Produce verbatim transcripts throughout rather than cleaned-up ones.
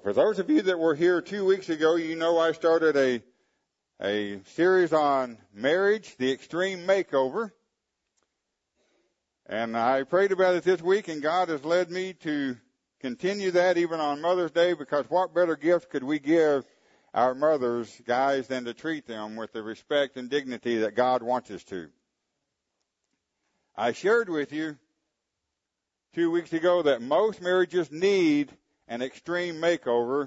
for those of you that were here two weeks ago, you know I started a a series on marriage, the extreme makeover. And I prayed about it this week, and God has led me to continue that even on Mother's Day, because what better gift could we give our mothers, guys, than to treat them with the respect and dignity that God wants us to. I shared with you two weeks ago that most marriages need an extreme makeover,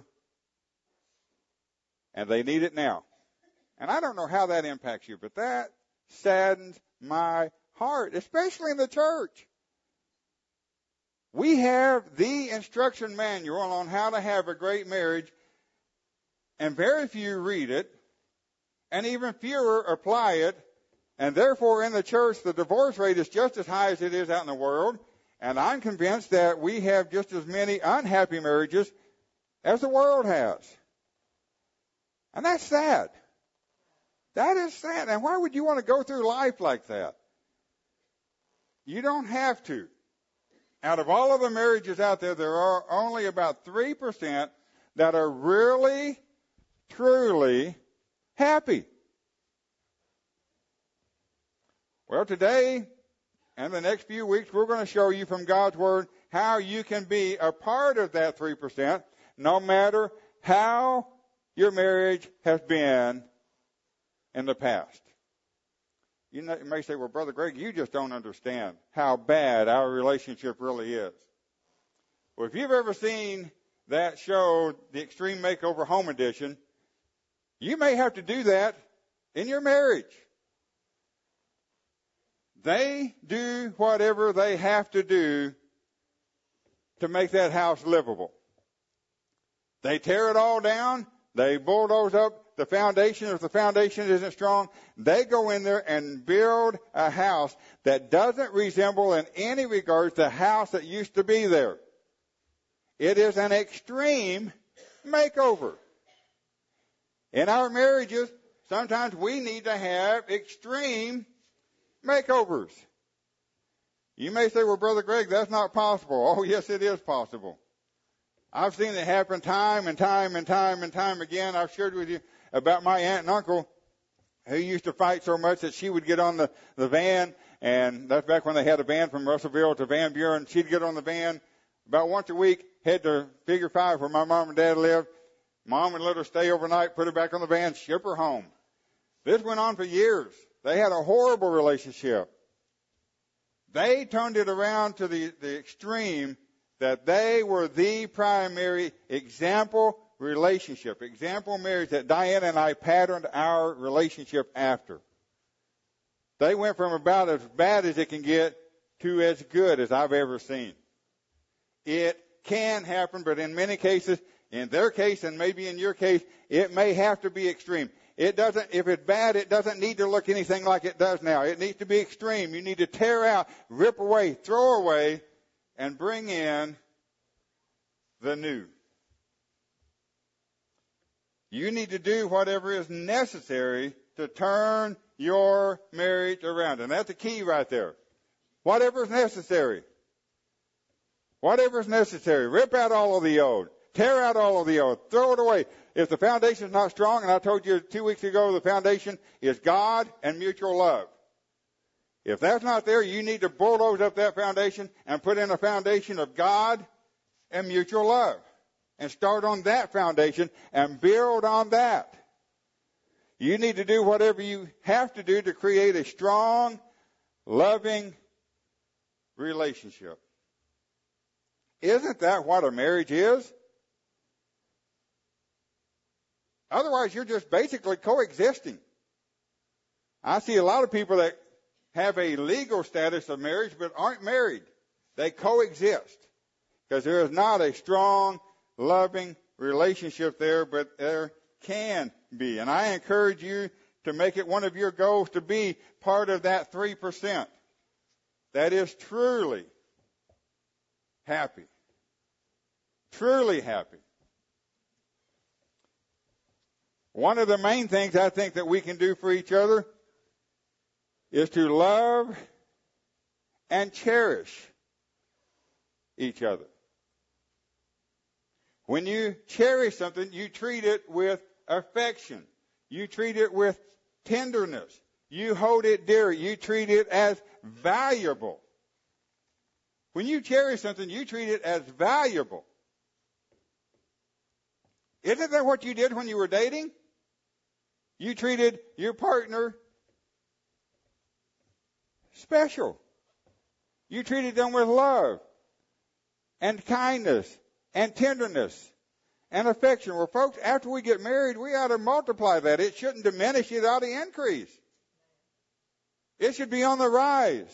and they need it now. And I don't know how that impacts you, but that saddens my heart, especially in the church. We have the instruction manual on how to have a great marriage, and very few read it, and even fewer apply it, and therefore in the church the divorce rate is just as high as it is out in the world, and I'm convinced that we have just as many unhappy marriages as the world has. And that's sad. That is sad. And why would you want to go through life like that? You don't have to. Out of all of the marriages out there, there are only about three percent that are really, truly happy. Well, today and the next few weeks, we're going to show you from God's Word how you can be a part of that three percent, no matter how your marriage has been in the past. You, know, you may say, well, Brother Greg, you just don't understand how bad our relationship really is. Well, if you've ever seen that show, The Extreme Makeover Home Edition, you may have to do that in your marriage. They do whatever they have to do to make that house livable. They tear it all down. They bulldoze up the foundation. If the foundation isn't strong, they go in there and build a house that doesn't resemble in any regards the house that used to be there. It is an extreme makeover. In our marriages, sometimes we need to have extreme makeovers. You may say, well, Brother Greg, that's not possible. Oh, yes, it is possible. I've seen it happen time and time and time and time again. I've shared with you about my aunt and uncle who used to fight so much that she would get on the, the van, and that's back when they had a van from Russellville to Van Buren. She'd get on the van about once a week, head to Figure Five where my mom and dad lived. Mom would let her stay overnight, put her back on the van, ship her home. This went on for years. They had a horrible relationship. They turned it around to the, the extreme that they were the primary example relationship, example marriage that Diana and I patterned our relationship after. They went from about as bad as it can get to as good as I've ever seen. It can happen, but in many cases, in their case and maybe in your case, it may have to be extreme. It doesn't, if it's bad, it doesn't need to look anything like it does now. It needs to be extreme. You need to tear out, rip away, throw away, and bring in the new. You need to do whatever is necessary to turn your marriage around. And that's the key right there. Whatever is necessary. Whatever is necessary. Rip out all of the old. Tear out all of the old. Throw it away. If the foundation is not strong, and I told you two weeks ago the foundation is God and mutual love. If that's not there, you need to bulldoze up that foundation and put in a foundation of God and mutual love. And start on that foundation and build on that. You need to do whatever you have to do to create a strong, loving relationship. Isn't that what a marriage is? Otherwise, you're just basically coexisting. I see a lot of people that have a legal status of marriage but aren't married. They coexist because there is not a strong, loving relationship there, but there can be. And I encourage you to make it one of your goals to be part of that three percent that is truly happy. Truly happy. One of the main things I think that we can do for each other is to love and cherish each other. When you cherish something, you treat it with affection. You treat it with tenderness. You hold it dear. You treat it as valuable. When you cherish something, you treat it as valuable. Isn't that what you did when you were dating? You treated your partner special. You treated them with love and kindness and tenderness and affection. Well, folks, after we get married, we ought to multiply that. It shouldn't diminish. It ought to increase. It should be on the rise.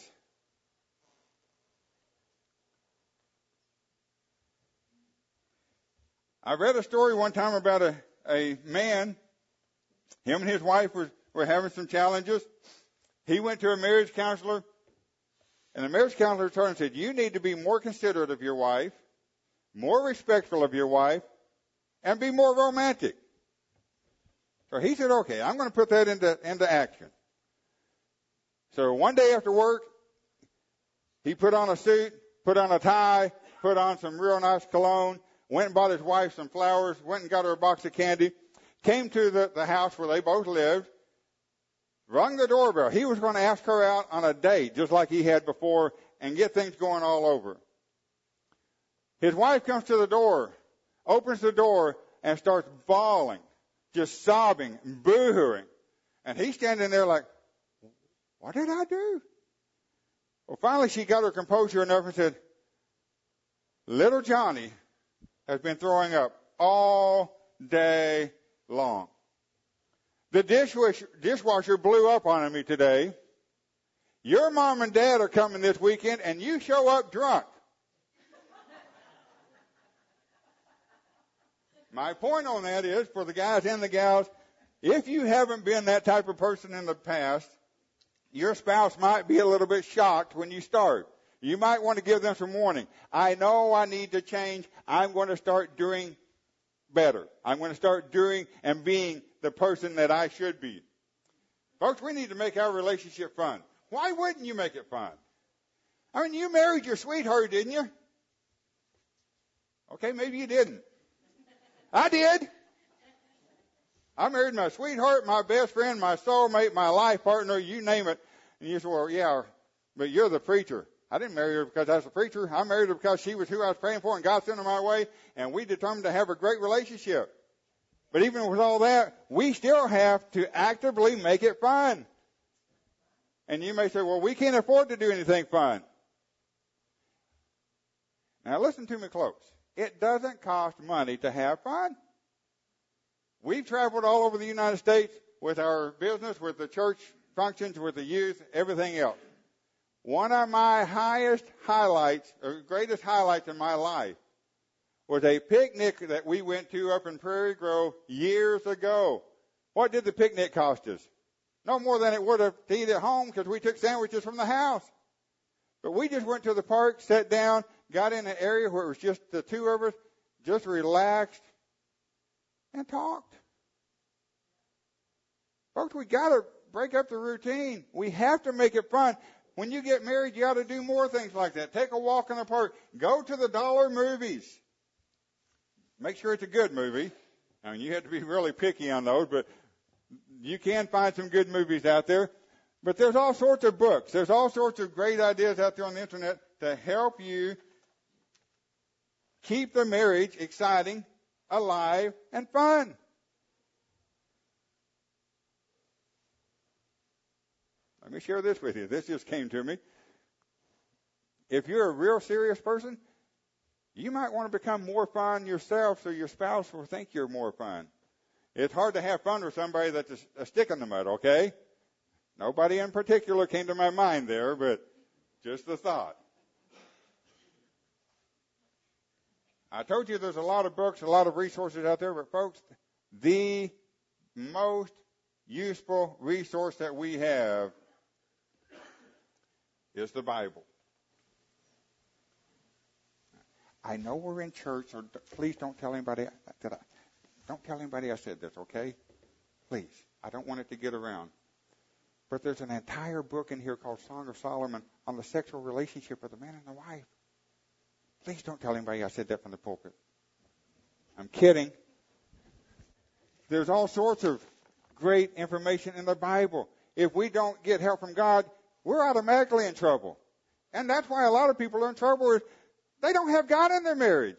I read a story one time about a, a man. Him and his wife were, were having some challenges. He went to a marriage counselor, and the marriage counselor told him and said, you need to be more considerate of your wife, more respectful of your wife, and be more romantic. So he said, okay, I'm going to put that into, into action. So one day after work, he put on a suit, put on a tie, put on some real nice cologne, went and bought his wife some flowers, went and got her a box of candy, came to the, the house where they both lived, rung the doorbell. He was going to ask her out on a date, just like he had before, and get things going all over. His wife comes to the door, opens the door, and starts bawling, just sobbing, boo-hooing. And he's standing there like, what did I do? Well, finally she got her composure enough and said, little Johnny has been throwing up all day long. The dishwasher, dishwasher blew up on me today. Your mom and dad are coming this weekend, and you show up drunk. My point on that is, for the guys and the gals, if you haven't been that type of person in the past, your spouse might be a little bit shocked when you start. You might want to give them some warning. I know I need to change. I'm going to start doing better. I'm going to start doing and being the person that I should be. Folks, we need to make our relationship fun. Why wouldn't you make it fun? I mean, you married your sweetheart, didn't you? Okay, maybe you didn't. I did. I married my sweetheart, my best friend, my soulmate, my life partner, you name it. And you say, well, yeah, but you're the preacher. I didn't marry her because I was a preacher. I married her because she was who I was praying for, and God sent her my way, and we determined to have a great relationship. But even with all that, we still have to actively make it fun. And you may say, well, we can't afford to do anything fun. Now listen to me close. It doesn't cost money to have fun. We've traveled all over the United States with our business, with the church functions, with the youth, everything else. One of my highest highlights, or greatest highlights in my life, was a picnic that we went to up in Prairie Grove years ago. What did the picnic cost us? No more than it would have to eat at home, because we took sandwiches from the house. But we just went to the park, sat down, got in an area where it was just the two of us, just relaxed, and talked. Folks, we got to break up the routine. We have to make it fun. When you get married, you ought to do more things like that. Take a walk in the park. Go to the dollar movies. Make sure it's a good movie. I mean, you have to be really picky on those, but you can find some good movies out there. But there's all sorts of books. There's all sorts of great ideas out there on the internet to help you keep the marriage exciting, alive, and fun. Let me share this with you. This just came to me. If you're a real serious person, you might want to become more fun yourself so your spouse will think you're more fun. It's hard to have fun with somebody that's a, a stick in the mud, okay? Nobody in particular came to my mind there, but just the thought. I told you there's a lot of books, a lot of resources out there, but folks, the most useful resource that we have is the Bible. I know we're in church, so please don't tell anybody that I, don't tell anybody I said this, okay? Please. I don't want it to get around. But there's an entire book in here called Song of Solomon on the sexual relationship of the man and the wife. Please don't tell anybody I said that from the pulpit. I'm kidding. There's all sorts of great information in the Bible. If we don't get help from God, we're automatically in trouble. And that's why a lot of people are in trouble is they don't have God in their marriage.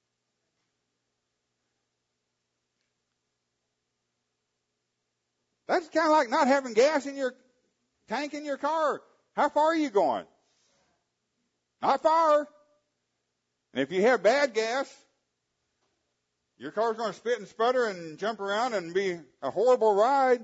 That's kind of like not having gas in your tank in your car. How far are you going? Not far. And if you have bad gas, your car's going to spit and sputter and jump around and be a horrible ride.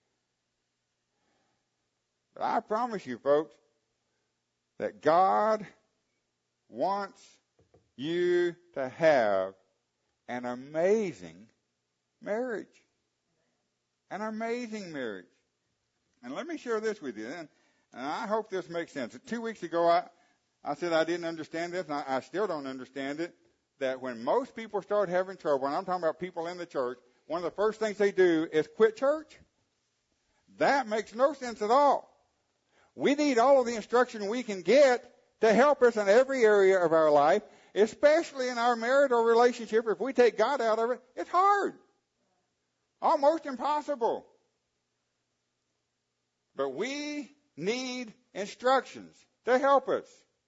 But I promise you, folks, that God wants you to have an amazing marriage. An amazing marriage. And let me share this with you. And, and I hope this makes sense. Two weeks ago, I, I said I didn't understand this, and I, I still don't understand it, that when most people start having trouble, and I'm talking about people in the church, one of the first things they do is quit church. That makes no sense at all. We need all of the instruction we can get to help us in every area of our life, especially in our marital relationship. If we take God out of it, it's hard. Almost impossible. But we need instructions to help us.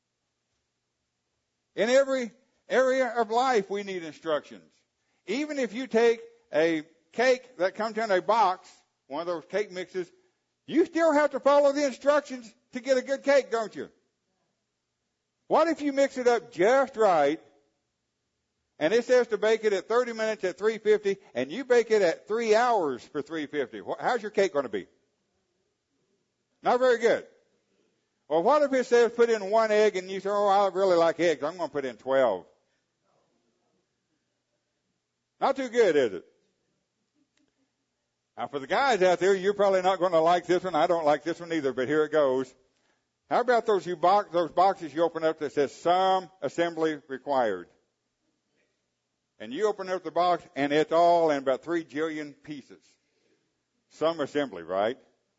In every area of life, we need instructions. Even if you take a cake that comes in a box, one of those cake mixes, you still have to follow the instructions to get a good cake, don't you? What if you mix it up just right, and it says to bake it at thirty minutes at three fifty, and you bake it at three hours for three fifty? How's your cake going to be? Not very good. Well, what if it says put in one egg, and you say, oh, I really like eggs, I'm going to put in twelve? Not too good, is it? Now, for the guys out there, you're probably not going to like this one. I don't like this one either, but here it goes. How about those you box, those boxes you open up that says some assembly required? And you open up the box, and it's all in about three jillion pieces. Some assembly, right?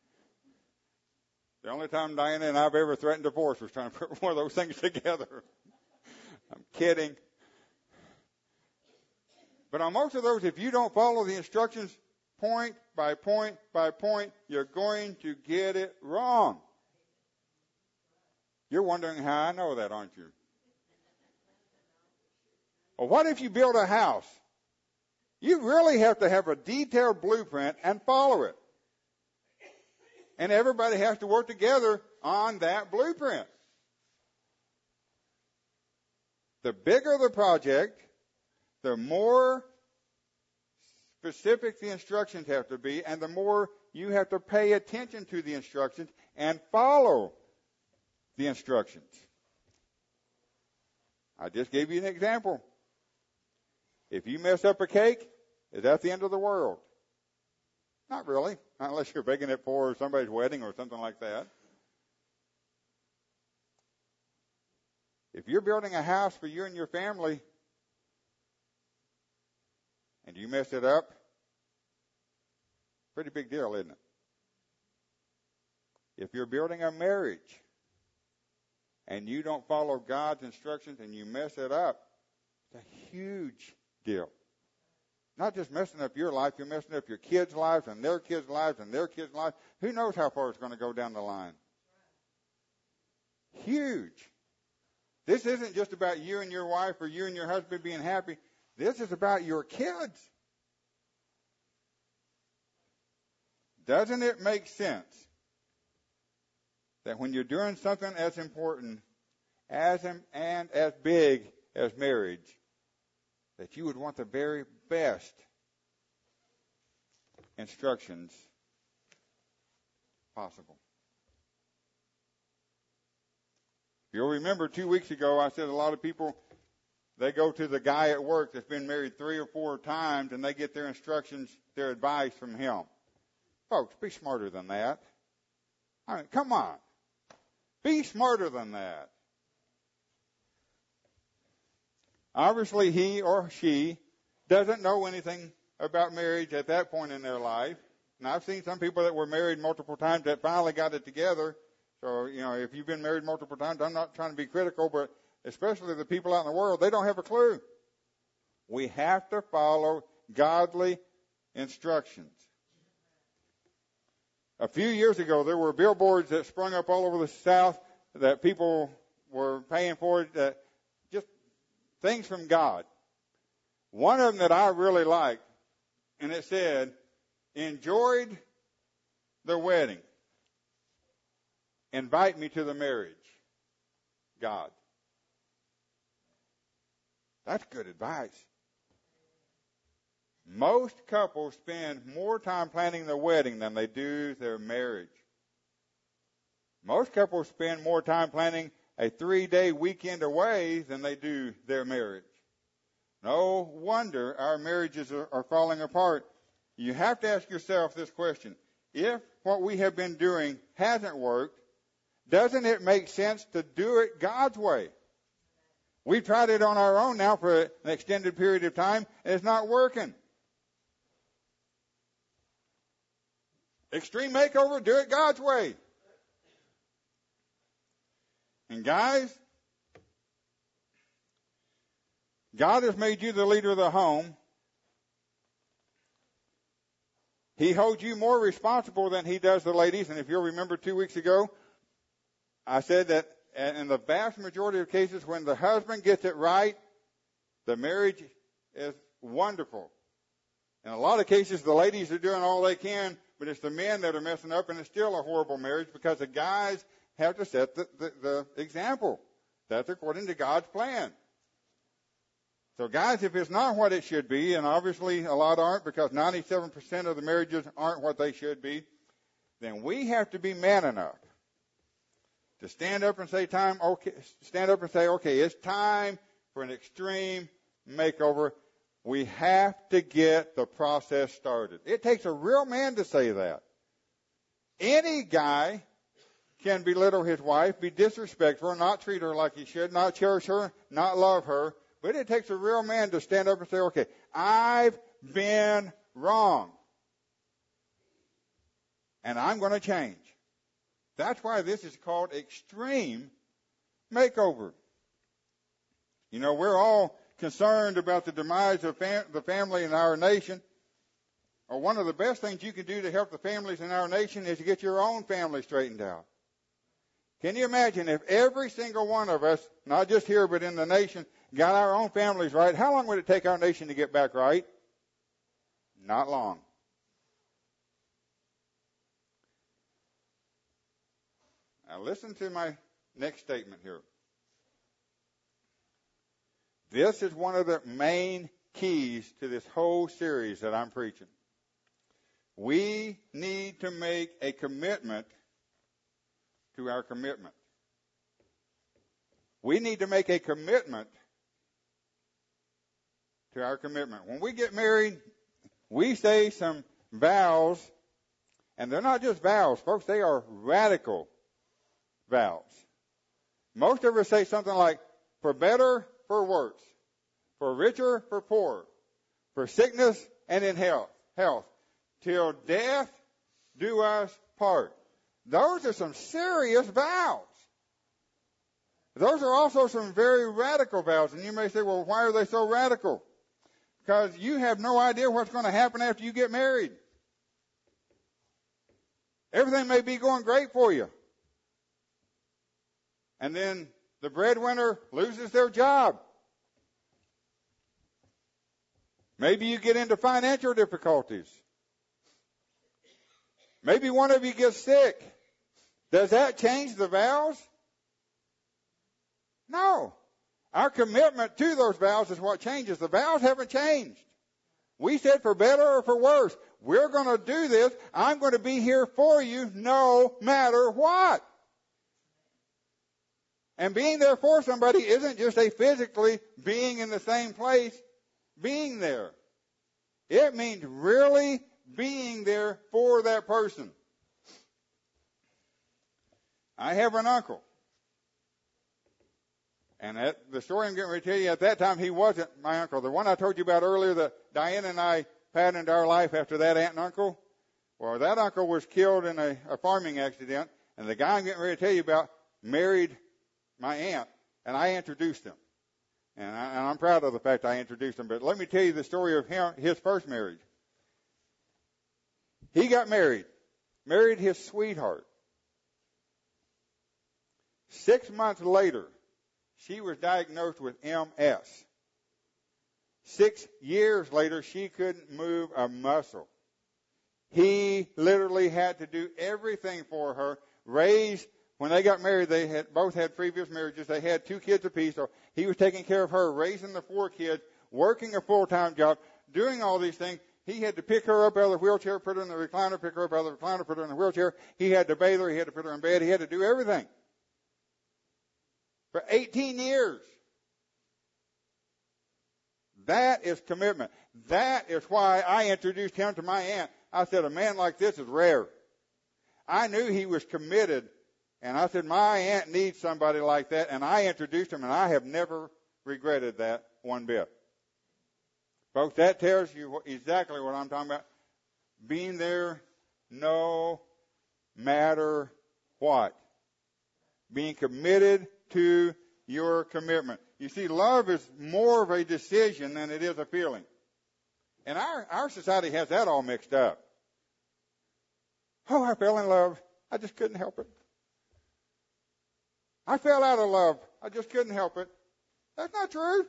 The only time Diana and I've ever threatened divorce was trying to put one of those things together. I'm kidding. But on most of those, if you don't follow the instructions point by point by point, you're going to get it wrong. You're wondering how I know that, aren't you? Well, what if you build a house? You really have to have a detailed blueprint and follow it. And everybody has to work together on that blueprint. The bigger the project, the more specific the instructions have to be, and the more you have to pay attention to the instructions and follow the instructions. I just gave you an example. If you mess up a cake, is that the end of the world? Not really, not unless you're baking it for somebody's wedding or something like that. If you're building a house for you and your family, and you mess it up, pretty big deal, isn't it? If you're building a marriage, and you don't follow God's instructions and you mess it up, it's a huge deal. Not just messing up your life, you're messing up your kids' lives and their kids' lives and their kids' lives. Who knows how far it's going to go down the line? Huge. This isn't just about you and your wife or you and your husband being happy. This is about your kids. Doesn't it make sense that when you're doing something as important as and as big as marriage, that you would want the very best instructions possible? You'll remember two weeks ago I said a lot of people, they go to the guy at work that's been married three or four times and they get their instructions, their advice from him. Folks, be smarter than that. I mean, come on. Be smarter than that. Obviously, he or she doesn't know anything about marriage at that point in their life. And I've seen some people that were married multiple times that finally got it together. So, you know, if you've been married multiple times, I'm not trying to be critical, but especially the people out in the world, they don't have a clue. We have to follow godly instructions. A few years ago, there were billboards that sprung up all over the South that people were paying for, that just things from God. One of them that I really liked, and it said, "Enjoyed the wedding. Invite me to the marriage. God." That's good advice. Most couples spend more time planning their wedding than they do their marriage. Most couples spend more time planning a three-day weekend away than they do their marriage. No wonder our marriages are, are falling apart. You have to ask yourself this question. If what we have been doing hasn't worked, doesn't it make sense to do it God's way? We've tried it on our own now for an extended period of time, and it's not working. Extreme makeover, do it God's way. And guys, God has made you the leader of the home. He holds you more responsible than he does the ladies. And if you'll remember two weeks ago, I said that in the vast majority of cases, when the husband gets it right, the marriage is wonderful. In a lot of cases, the ladies are doing all they can, but it's the men that are messing up, and it's still a horrible marriage because the guys have to set the, the, the example. That's according to God's plan. So guys, if it's not what it should be, and obviously a lot aren't because ninety-seven percent of the marriages aren't what they should be, then we have to be man enough to stand up and say time, okay, stand up and say, okay, it's time for an extreme makeover. We have to get the process started. It takes a real man to say that. Any guy can belittle his wife, be disrespectful, not treat her like he should, not cherish her, not love her. But it takes a real man to stand up and say, okay, I've been wrong. And I'm going to change. That's why this is called extreme makeover. You know, we're all concerned about the demise of fam- the family in our nation. Or one of the best things you can do to help the families in our nation is to get your own family straightened out. Can you imagine if every single one of us, not just here but in the nation, got our own families right? How long would it take our nation to get back right? Not long. Now listen to my next statement here. This is one of the main keys to this whole series that I'm preaching. We need to make a commitment to our commitment. We need to make a commitment to our commitment. When we get married, we say some vows, and they're not just vows, folks, they are radical vows. Most of us say something like, for better, for worse, for richer, for poorer, for sickness and in health, health, till death do us part. Those are some serious vows. Those are also some very radical vows. And you may say, well, why are they so radical? Because you have no idea what's going to happen after you get married. Everything may be going great for you. And then the breadwinner loses their job. Maybe you get into financial difficulties. Maybe one of you gets sick. Does that change the vows? No. Our commitment to those vows is what changes. The vows haven't changed. We said for better or for worse, we're going to do this. I'm going to be here for you no matter what. And being there for somebody isn't just a physically being in the same place, being there. It means really being there for that person. I have an uncle. And at the story I'm getting ready to tell you, at that time, he wasn't my uncle. The one I told you about earlier that Diana and I patterned our life after that aunt and uncle. Well, that uncle was killed in a, a farming accident. And the guy I'm getting ready to tell you about married my aunt. And I introduced him. And, I, and I'm proud of the fact I introduced him. But let me tell you the story of him, his first marriage. He got married, married his sweetheart. Six months later, she was diagnosed with M S. Six years later, she couldn't move a muscle. He literally had to do everything for her, raise. When they got married, they had both had previous marriages. They had two kids apiece, so he was taking care of her, raising the four kids, working a full-time job, doing all these things. He had to pick her up out of the wheelchair, put her in the recliner, pick her up out of the recliner, put her in the wheelchair. He had to bathe her. He had to put her in bed. He had to do everything. For eighteen years. That is commitment. That is why I introduced him to my aunt. I said, a man like this is rare. I knew he was committed. And I said, my aunt needs somebody like that. And I introduced him, and I have never regretted that one bit. Folks, that tells you exactly what I'm talking about. Being there no matter what. Being committed to your commitment. You see, love is more of a decision than it is a feeling. And our, our society has that all mixed up. Oh, I fell in love. I just couldn't help it. I fell out of love. I just couldn't help it. That's not true.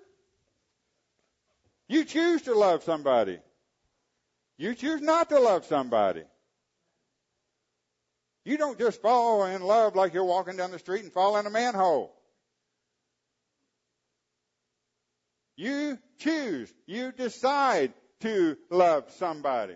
You choose to love somebody. You choose not to love somebody. You don't just fall in love like you're walking down the street and fall in a manhole. You choose. You decide to love somebody.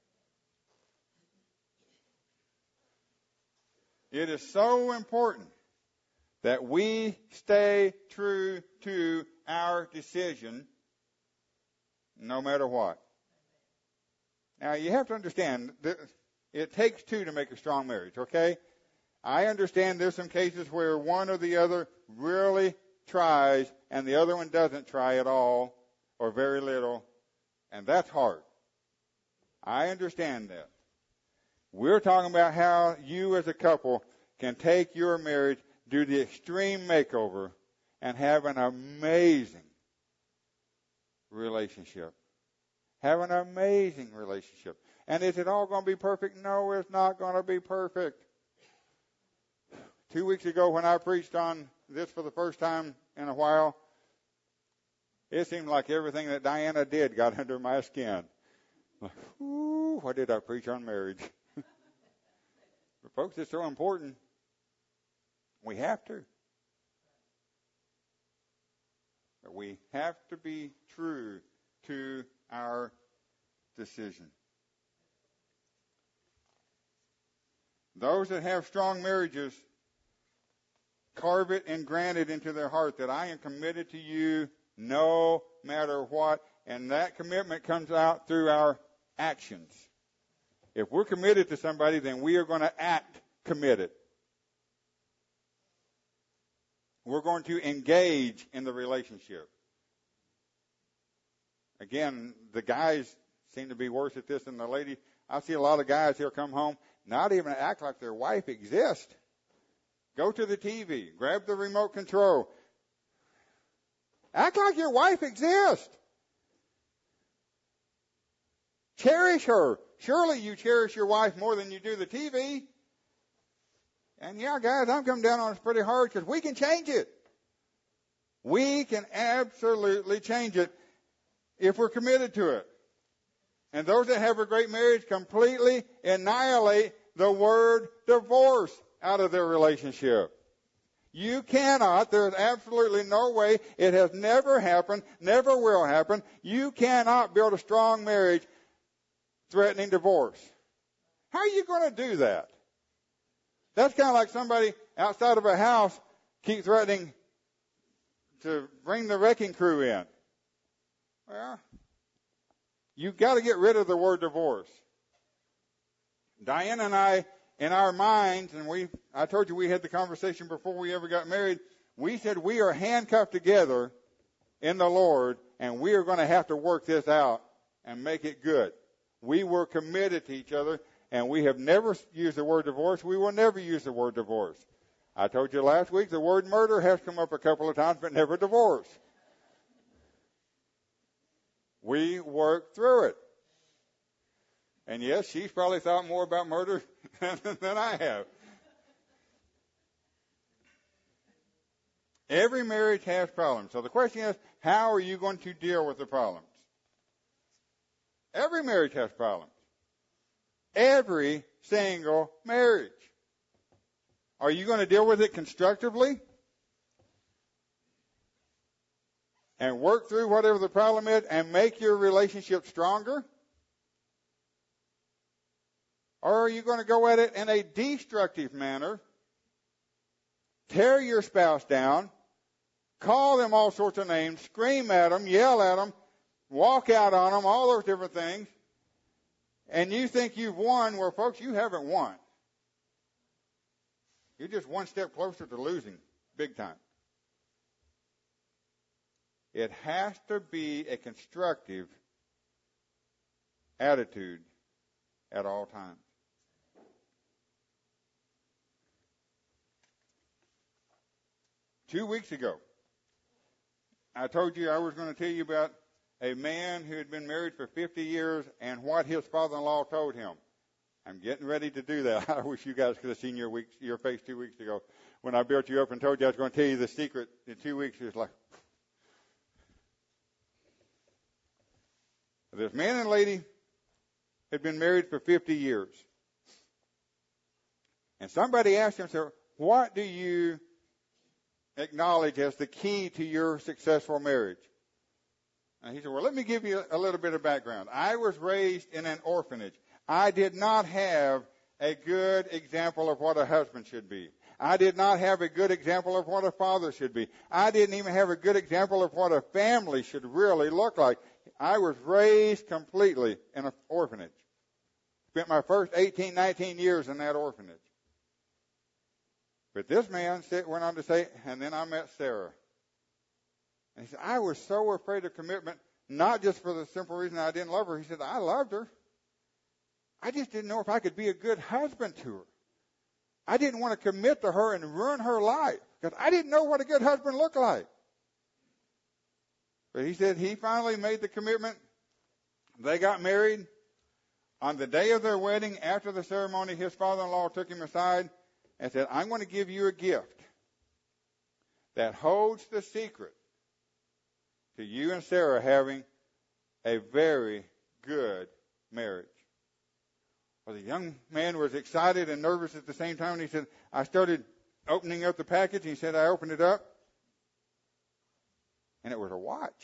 It is so important that we stay true to our decision no matter what. Now, you have to understand that it takes two to make a strong marriage, okay? I understand there's some cases where one or the other really tries and the other one doesn't try at all or very little, and that's hard. I understand that. We're talking about how you as a couple can take your marriage, do the extreme makeover, and have an amazing relationship. Have an amazing relationship. And is it all going to be perfect? No, it's not going to be perfect. Two weeks ago when I preached on this for the first time in a while, it seemed like everything that Diana did got under my skin. Like, ooh, what did I preach on marriage? But folks, it's so important. We have to. We have to be true to our decision. Those that have strong marriages carve it and grant it into their heart that I am committed to you no matter what. And that commitment comes out through our actions. If we're committed to somebody, then we are going to act committed. We're going to engage in the relationship. Again, the guys seem to be worse at this than the ladies. I see a lot of guys here come home, not even act like their wife exists. Go to the T V, grab the remote control. Act like your wife exists. Cherish her. Surely you cherish your wife more than you do the T V. And yeah, guys, I'm coming down on us pretty hard because we can change it. We can absolutely change it if we're committed to it. And those that have a great marriage completely annihilate the word divorce out of their relationship. You cannot, there's absolutely no way, it has never happened, never will happen. You cannot build a strong marriage threatening divorce. How are you going to do that? That's kind of like somebody outside of a house keep threatening to bring the wrecking crew in. Well, you've got to get rid of the word divorce. Diane and I, in our minds, and we, I told you we had the conversation before we ever got married, we said we are handcuffed together in the Lord, and we are going to have to work this out and make it good. We were committed to each other, and we have never used the word divorce. We will never use the word divorce. I told you last week the word murder has come up a couple of times, but never divorce. We work through it. And yes, she's probably thought more about murder than I have. Every marriage has problems. So the question is, how are you going to deal with the problems? Every marriage has problems. Every single marriage. Are you going to deal with it constructively? And work through whatever the problem is and make your relationship stronger? Or are you going to go at it in a destructive manner, tear your spouse down, call them all sorts of names, scream at them, yell at them, walk out on them, all those different things, and you think you've won? Well, folks, you haven't won. You're just one step closer to losing, big time. It has to be a constructive attitude at all times. Two weeks ago, I told you I was going to tell you about a man who had been married for fifty years and what his father-in-law told him. I'm getting ready to do that. I wish you guys could have seen your weeks, your face two weeks ago when I built you up and told you I was going to tell you the secret in two weeks. It was like, this man and lady had been married for fifty years. And somebody asked him, sir, what do you acknowledge as the key to your successful marriage? And he said, well, let me give you a little bit of background. I was raised in an orphanage. I did not have a good example of what a husband should be. I did not have a good example of what a father should be. I didn't even have a good example of what a family should really look like. I was raised completely in an orphanage. Spent my first eighteen, nineteen years in that orphanage. But this man went on to say, and then I met Sarah. And he said, I was so afraid of commitment, not just for the simple reason I didn't love her. He said, I loved her. I just didn't know if I could be a good husband to her. I didn't want to commit to her and ruin her life because I didn't know what a good husband looked like. But he said he finally made the commitment. They got married. On the day of their wedding, after the ceremony, his father-in-law took him aside and said, I'm going to give you a gift that holds the secret to you and Sarah having a very good marriage. Well, the young man was excited and nervous at the same time. He said, I started opening up the package. He said, I opened it up, and it was a watch.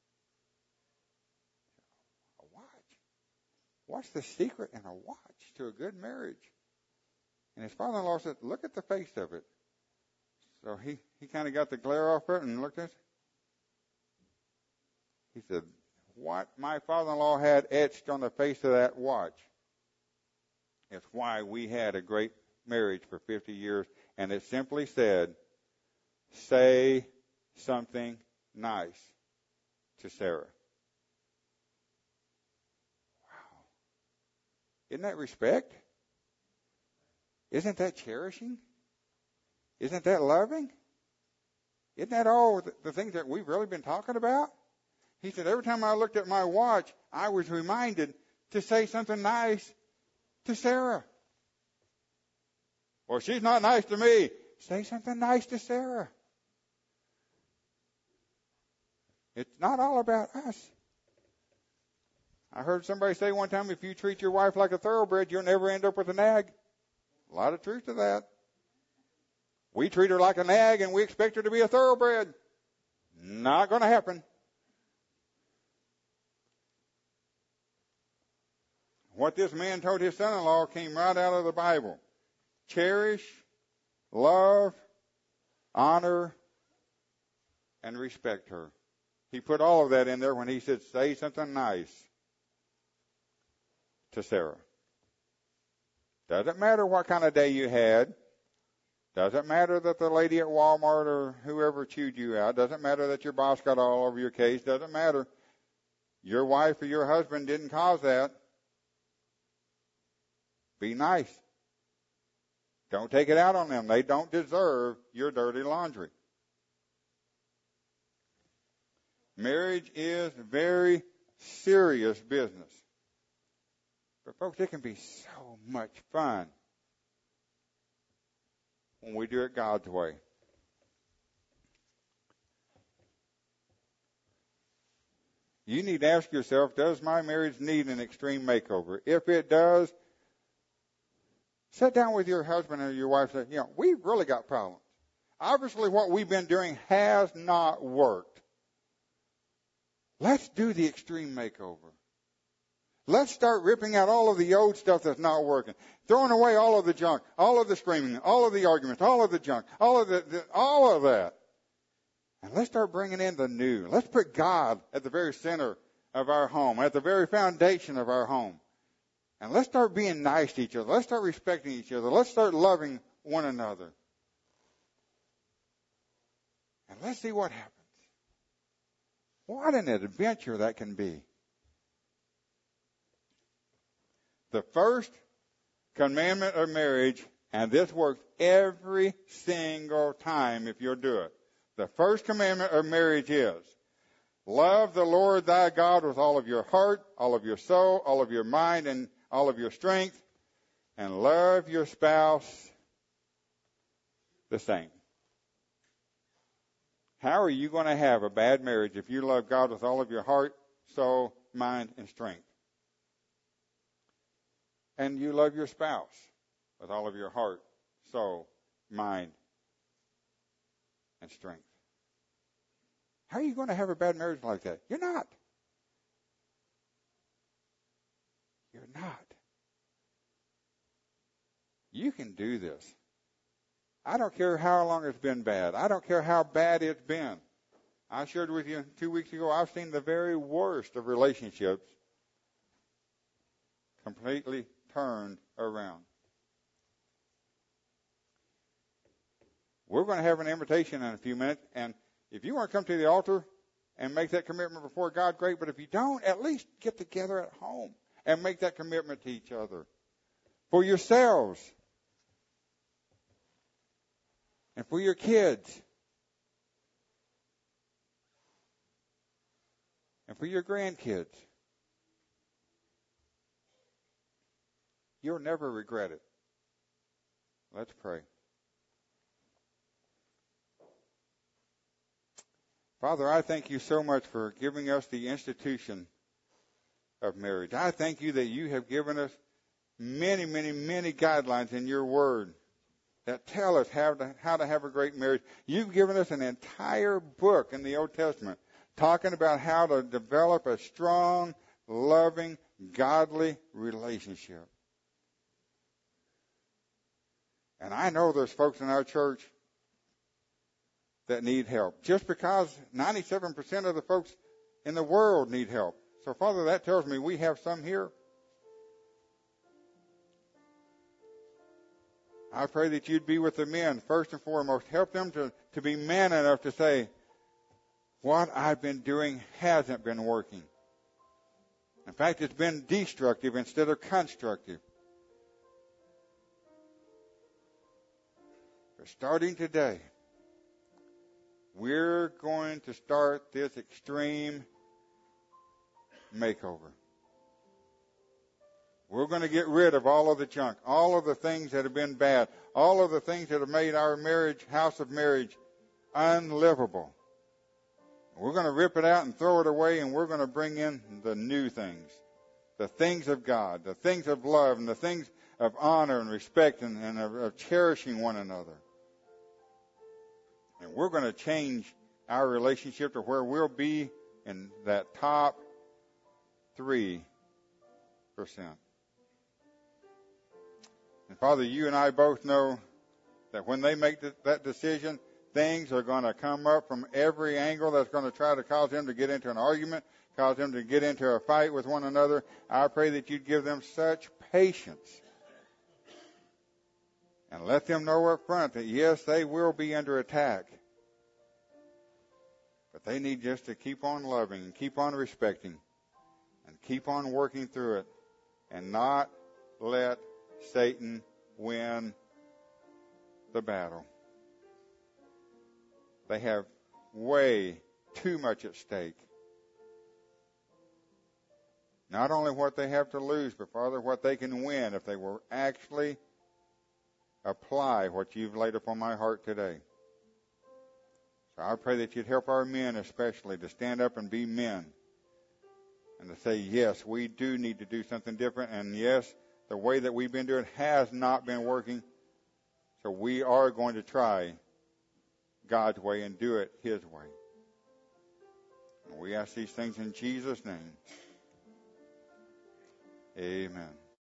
A watch. What's the secret in a watch to a good marriage? And his father-in-law said, look at the face of it. So he, he kind of got the glare off it and looked at it. He said, what my father-in-law had etched on the face of that watch is why we had a great marriage for fifty years. And it simply said, say something nice to Sarah. Wow. Isn't that respect? Isn't that cherishing? Isn't that loving? Isn't that all the things that we've really been talking about? He said, every time I looked at my watch, I was reminded to say something nice to Sarah. Well, she's not nice to me. Say something nice to Sarah. It's not all about us. I heard somebody say one time, if you treat your wife like a thoroughbred, you'll never end up with a nag. A lot of truth to that. We treat her like a nag and we expect her to be a thoroughbred. Not going to happen. What this man told his son-in-law came right out of the Bible. Cherish, love, honor, and respect her. He put all of that in there when he said, say something nice to Sarah. Doesn't matter what kind of day you had. Doesn't matter that the lady at Walmart or whoever chewed you out. Doesn't matter that your boss got all over your case. Doesn't matter. Your wife or your husband didn't cause that. Be nice. Don't take it out on them. They don't deserve your dirty laundry. Marriage is very, serious business. But folks, it can be so much fun when we do it God's way. You need to ask yourself, does my marriage need an extreme makeover? If it does, sit down with your husband or your wife and say, you know, we've really got problems. Obviously, what we've been doing has not worked. Let's do the extreme makeover. Let's start ripping out all of the old stuff that's not working, throwing away all of the junk, all of the screaming, all of the arguments, all of the junk, all of the, the all of that. And let's start bringing in the new. Let's put God at the very center of our home, at the very foundation of our home. And let's start being nice to each other. Let's start respecting each other. Let's start loving one another. And let's see what happens. What an adventure that can be. The first commandment of marriage, and this works every single time if you'll do it. The first commandment of marriage is, love the Lord thy God with all of your heart, all of your soul, all of your mind, and all of your strength, and love your spouse the same. How are you going to have a bad marriage if you love God with all of your heart, soul, mind, and strength? And you love your spouse with all of your heart, soul, mind, and strength. How are you going to have a bad marriage like that? You're not. You're not. You can do this. I don't care how long it's been bad. I don't care how bad it's been. I shared with you two weeks ago, I've seen the very worst of relationships completely turned around. We're going to have an invitation in a few minutes, and if you want to come to the altar and make that commitment before God, great, but if you don't, at least get together at home and make that commitment to each other. For yourselves. And for your kids. And for your grandkids. You'll never regret it. Let's pray. Father, I thank you so much for giving us the institution of marriage. I thank you that you have given us many, many, many guidelines in your word that tell us how to, how to have a great marriage. You've given us an entire book in the Old Testament talking about how to develop a strong, loving, godly relationship. And I know there's folks in our church that need help. Just because ninety-seven percent of the folks in the world need help. So, Father, that tells me we have some here. I pray that you'd be with the men, first and foremost. Help them to, to be man enough to say, what I've been doing hasn't been working. In fact, it's been destructive instead of constructive. But starting today, we're going to start this extreme makeover. We're going to get rid of all of the junk, all of the things that have been bad, all of the things that have made our marriage, house of marriage, unlivable. We're going to rip it out and throw it away, and we're going to bring in the new things, the things of God, the things of love, and the things of honor and respect and, and of, of cherishing one another. And we're going to change our relationship to where we'll be in that top three percent. And Father, you and I both know that when they make th- that decision, things are going to come up from every angle that's going to try to cause them to get into an argument, cause them to get into a fight with one another. I pray that you'd give them such patience and let them know up front that, yes, they will be under attack. But they need just to keep on loving and keep on respecting and keep on working through it and not let Satan win the battle. They have way too much at stake. Not only what they have to lose, but, Father, what they can win if they will actually apply what you've laid upon my heart today. So I pray that you'd help our men especially to stand up and be men and to say, yes, we do need to do something different, and yes, the way that we've been doing has not been working, so we are going to try God's way and do it His way. And we ask these things in Jesus' name. Amen.